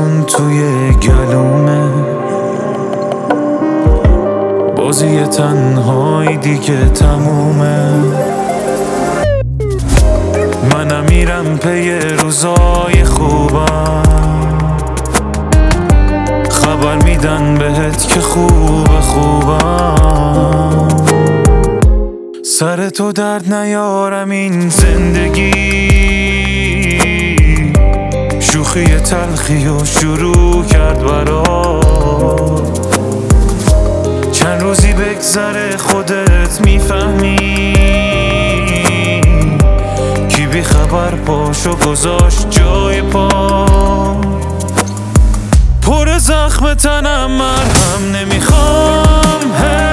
جون توی گلومه، بازی تنهایی دیگه تمومه. منم میرم پی روزای خوبم، خبر میدن بهت که خوبم. سر تو درد نیارم این زندگی، شوخی تلخی و شروع کرد برات. چند روزی بگذره خودت میفهمی، کی بی خبر پاشو گذاشت جای پا. پر زخم تنم مرهم نمیخوام،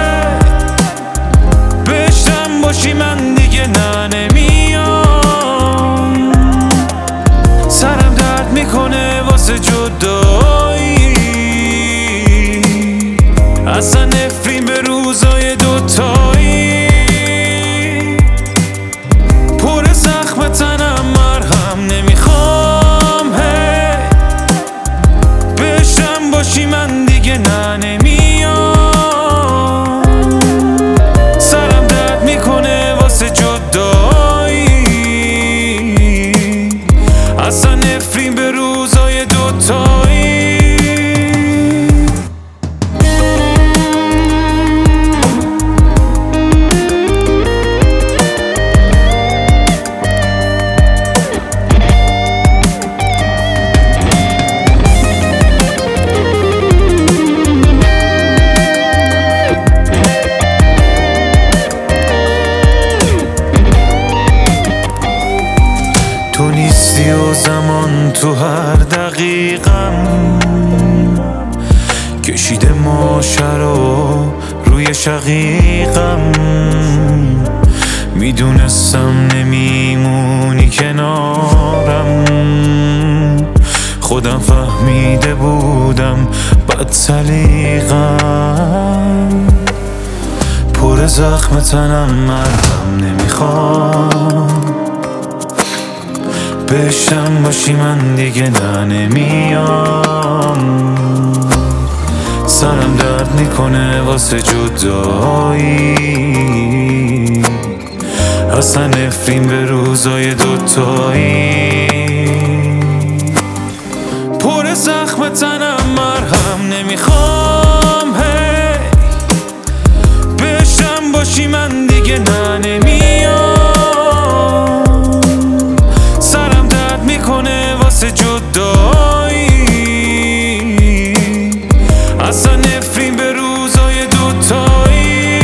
بشتم باشی من دیگه نه نمیام. سرم درد میکنه واسه جدایی، اصلا نفرین به روزای دوتایی. پر زخم تنم مرهم نمیخوام، بشتم باشی من دیگه نه نمیام. سرم درد میکنه واسه جدایی، اصلا نفرین به روزای دوتایی. تو نیستی و زمان تو هر دقیقم کشیده ماجرا روی شقیقم. میدونستم نمیمونی کنارم، خودم فهمیده بودم بد سلیقم. پر زخم تنم مرهم نمیخوام، بشتم باشی من دیگه نه نمیام. سرم درد میکنه واسه جدایی، اصلا نفرین به روزای دوتایی. پر زخم تنم مرهم نمیخوام، بشتم باشی من دیگه نه نمیام. سرم درد میکنه واسه جدایی، اصلا نفرین به روزای دوتایی.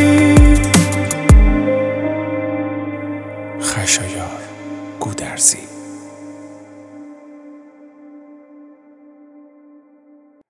خشایار گودرزی.